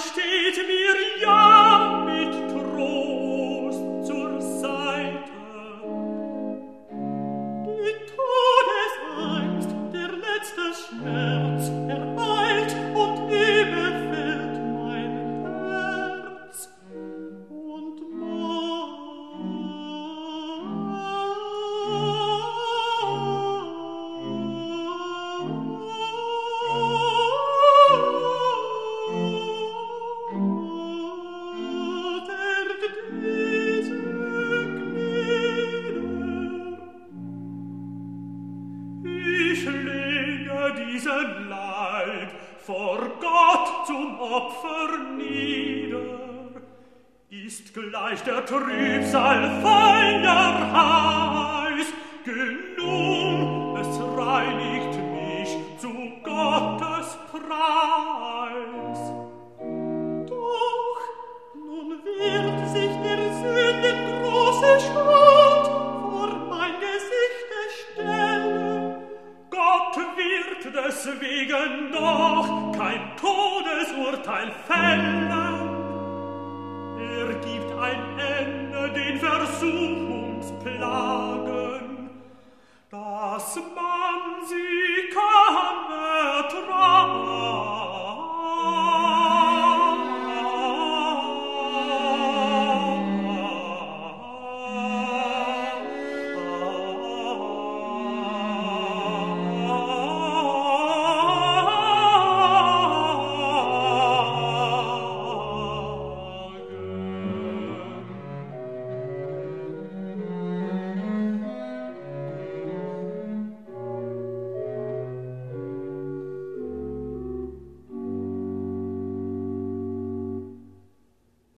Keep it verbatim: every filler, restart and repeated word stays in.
steht mir ja mit Trost zur Seite. Die Todesangst, der letzte Schmerz, ereilt und überfällt mein Herz. Und ich lege diesen Leib vor Gott zum Opfer nieder. Ist gleich der Trübsal Feuer heiß, genug, es reinigt mich zu Gottes Preis. Doch nun wird sich der Sünden große Schuld vor mein Gesicht stellen. Gott wird deswegen doch kein Todesurteil fällen. Er gibt ein Ende den Versuchungsplagen, dass man sie kann ertragen.